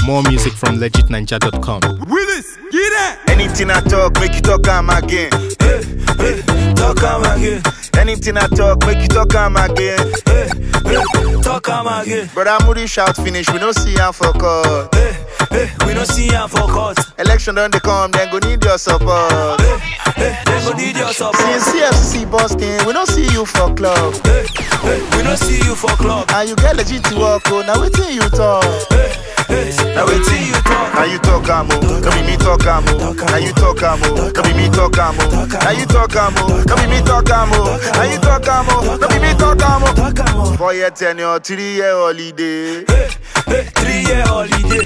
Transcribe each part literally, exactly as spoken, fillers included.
More music from legit ninja dot com. Willis, get that! Anything I talk, make you talk am again. Hey, hey, talk am again. Anything I talk, make you talk am again. Hey, hey, talk am again. Brother Moody shout finish, we don't see am for court. Hey, hey, we don't see am for court. Election done they come, then go need your support. Hey, hey, they go need your support. Since C F C busking, we don't see you for club. Hey, hey, we don't see you for club. And you get legit to work, oh, now waiting you talk. Hey, hey, now waiting you talk. Now you talk am oh, come be me talk am oh. Now you talk am oh, come be me talk am oh. Now you talk am oh, come be me talk am oh. Now you talk am oh, come be me talk am oh. Four year tenure, three year holiday. Hey, hey, three year holiday.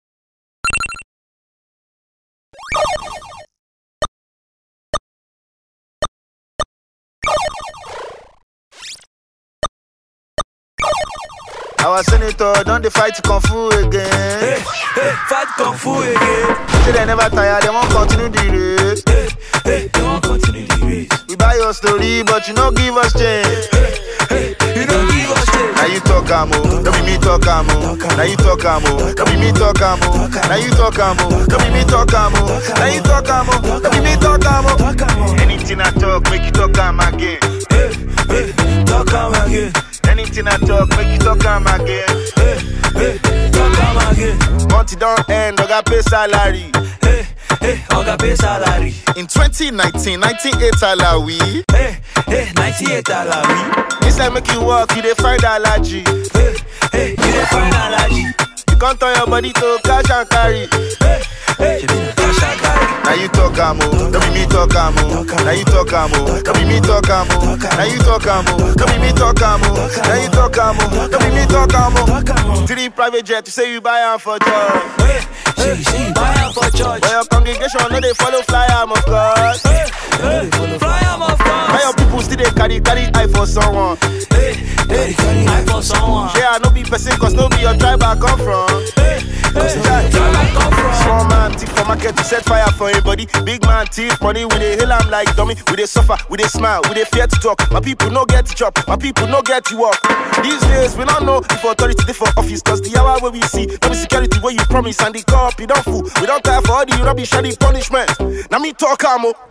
Our senator don't they fight kung fu again. Hey, hey, fight kung fu again. Say they never tire, they won't continue the race. Hey, hey, they won't continue the race. We buy your story, but you don't give us change. Hey, hey, you don't give us change. Now you talk am oh, don't be me talk am oh. Now you talk am oh, don't be me talk am oh. Now you talk am oh, don't be me talk am oh. Now you talk am oh, don't be me talk am oh. Anything I talk, make you talk am again. Hey, hey, talk am again. Anything I talk, make you talk am again. Hey, hey, talk am again. Month it don't end, I got pay salary. Hey, hey, I got pay salary. In twenty nineteen, ninety-eight salary. Hey, hey, ninety-eight salary. This like make you walk, you dey find allergy. Hey, hey, you dey find allergy. You can't turn your body to cash and carry. Hey, hey, cash and carry. Now you talk am oh, don't be me talk am oh. Now you talk am oh, don't be me talk am oh. Now you talk am oh, don't be me talk am oh. Now you talk am oh, don't be me talk am oh. Three private jet, you say you buy am for church. Hey, hey, say you buy am for church. But your congregation no dey follow fly am of course. Hey, hey, fly am of course. Why your people still dey carry carry eye for someone? Hey, hey, carry eye for someone. Yeah, I no be person, cause no be your tribe I come from. Hey, hey, tribe I come from. Small man thief for market to set fire for anybody. Big man thief money, we dey hail am like dummy. We dey suffer, we dey smile, we dey fear to talk. My people no get to chop, my people no get to walk. These days we don't know if authority dey for office, cause the hour where we see, no be security where you promise and the cop you don't fool. We don't care for all the rubbish and the punishment. Now me talk am oh.